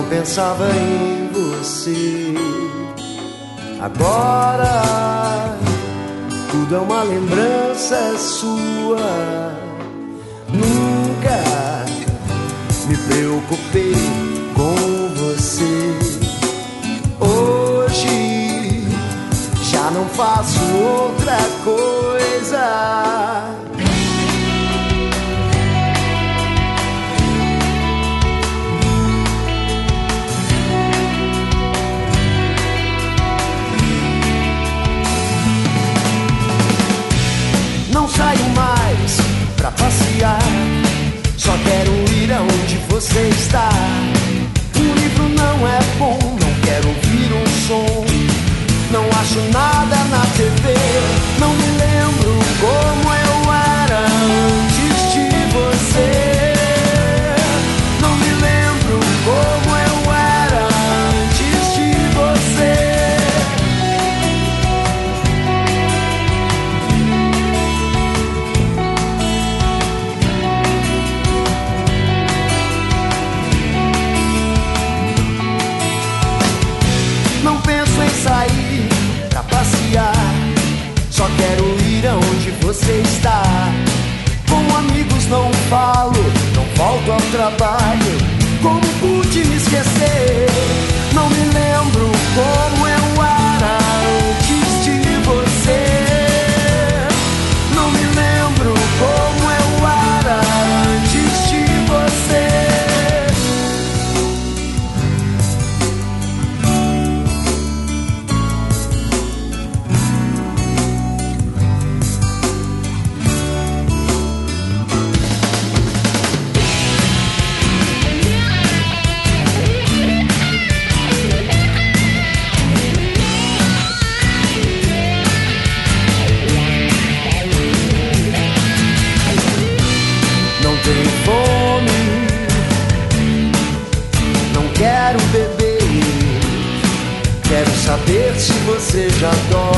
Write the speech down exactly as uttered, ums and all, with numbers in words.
pensava em você. Agora tudo é uma lembrança sua. Nunca me preocupei com você. Hoje já não faço outra coisa. Não saio mais pra passear, só quero ir aonde você está. Um livro não é bom, não quero ouvir um som. Não acho nada na T V, não me lembro como eu era antes de você. Não me lembro como eu era antes de você. Não penso em sair pra passear, só quero ir aonde você está. Com amigos não falo, não volto ao trabalho. Como pude me esquecer? Não me lembro como eu era antes de você. Não me lembro como eu era antes de você. Tenho fome, não quero beber. Quero saber se você já dorme.